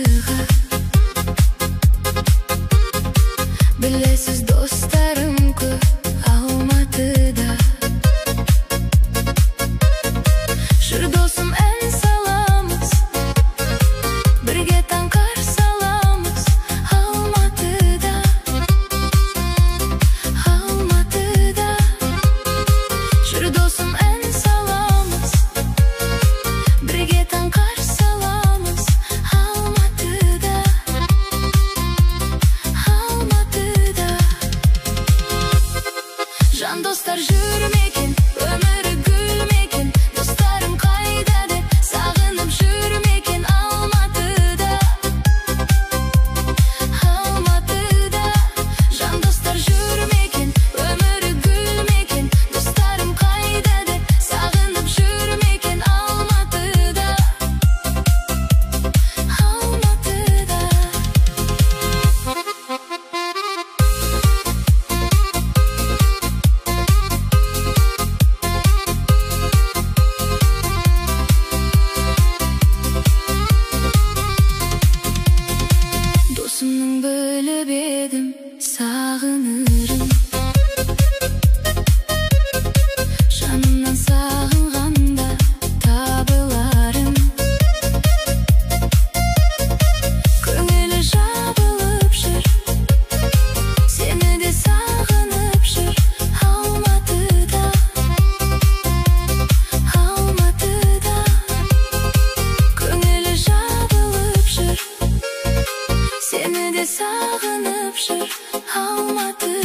алматыға. Білесіз, достарым көп Алматыда. Жүр досым, ән саламыз, бірге таңқар саламыз Алматыда. Алматыда. Жүр досым, ән саламыз, бірге таңқар саламыз Алматыда. Алматыда. Жан достар жүрмекен, өмірі гүлмекен, достарым қайда деп сағынып жүрмекен Алматыда. Алматыда. Жан достар жүрмекен, өмірі гүлмекен, достарым қайда деп сағынып жүрмекен Алматыда. Алматыда. Досымның біліп едім сағынырын, жанымнан сағынғанда табыларын. Көңілі жабылып жүр, сені де сағынып жүр Алматыда. Алматыда. Көңілі жабылып жүр, сені де сағынып жүр Алматыда.